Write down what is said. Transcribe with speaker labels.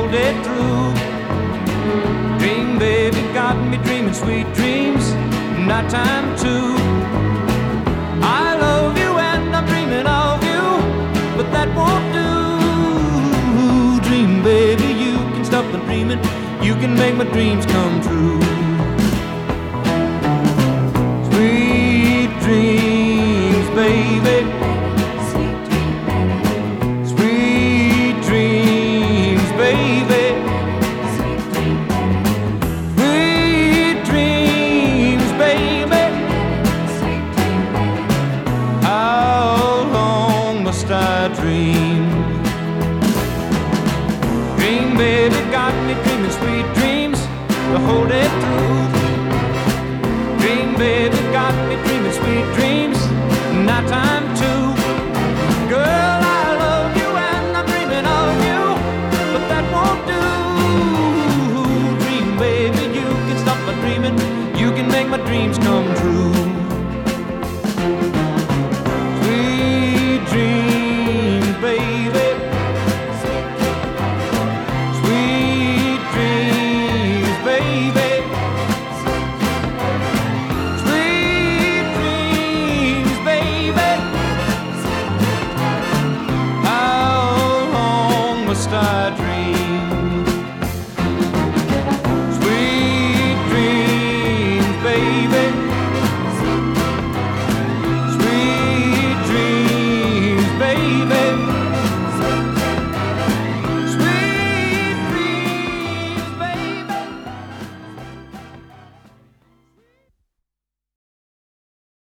Speaker 1: whole day through. Dream, baby, got me dreaming sweet dreams, nighttime too. I love you and I'm dreaming of you, but that won't do. Dream, baby, you can stop my dreaming, you can make my dreams come true. Sweet dreams, baby. Sweet dreams, baby. Sweet dreams, baby. How long must I dream? Dream, baby, got me dreaming sweet dreams the whole day through. Dream, baby, got me dreaming sweet dreams, nighttime too. Girl, I love you and I'm dreaming of you, but that won't do. Dream, baby, you can stop my dreaming, you can make my dreams come true. Sweet dreams, baby. Sweet dreams, baby. Sweet dreams, baby. How long must I dream?